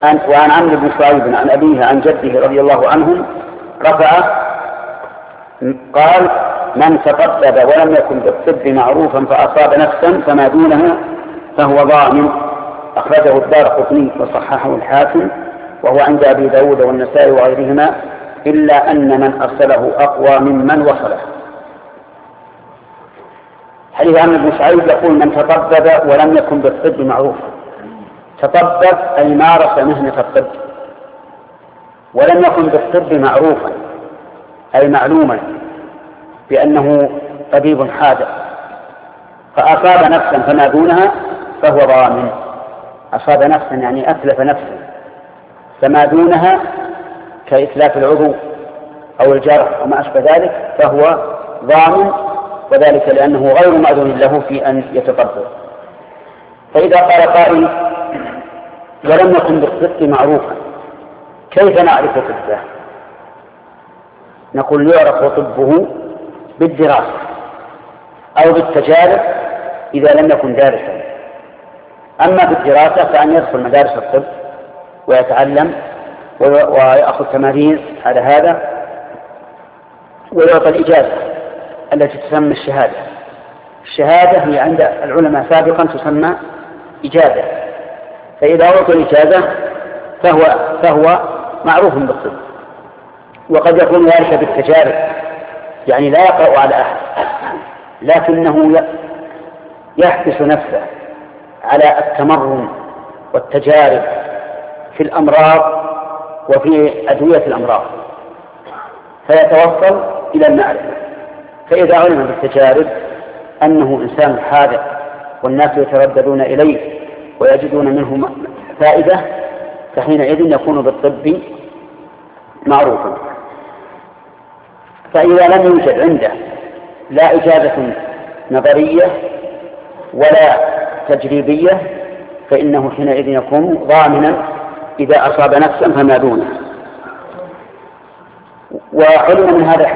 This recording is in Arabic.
وعن عمرو بن شعيب عن أبيه عن جده رضي الله عنهم رفع قال: من تطبب ولم يكن بالطب معروفا فأصاب نفسا فما دونها فهو ضامن. أخرجه الدارقطني وصححه الحاكم وهو عند أبي داود والنسائي وغيرهما، إلا أن من أرسله أقوى ممن وصله. حديث عمرو بن شعيب يقول: من تطبب ولم يكن بالطب معروفا. تطبب أي مارس مهنة الطب، ولم يكن بالطب معروفا أي معلوما بأنه طبيب حاذق، فأصاب نفسا فما دونها فهو ضامن. أصاب نفسا يعني أتلف نفسا، فما دونها كإتلاف العضو أو الجرح وما أشبه ذلك فهو ضامن، وذلك لأنه غير مأذون له في أن يتطبب. فإذا قال قائل: ولم يكن بالطب معروفا، كيف نعرف طبه؟ نقول: يعرف طبه بالدراسة أو بالتجارب إذا لم يكن دارسا. أما بالدراسة فأن يدخل مدارس الطب ويتعلم ويأخذ تمارين على هذا ويعطى الإجازة التي تسمى الشهادة. الشهادة هي عند العلماء سابقا تسمى إجازة، فإذا أعطى الإجازة فهو معروف بالطب. وقد يكون ذلك بالتجارب، يعني لا يقرأ على أحد لكنه يحبس نفسه على التمرن والتجارب في الأمراض وفي أدوية الأمراض فيتوصل إلى المعرفة. فإذا علم بالتجارب أنه إنسان حاذق والناس يترددون إليه ويجدون منه فائدة، فحينئذ يكون بالطب معروفا. فإذا لم يوجد عنده لا إجازة نظرية ولا تجريبية فإنه حينئذ يكون ضامنا إذا أصاب نفسا فما دونه. وعلم من هذا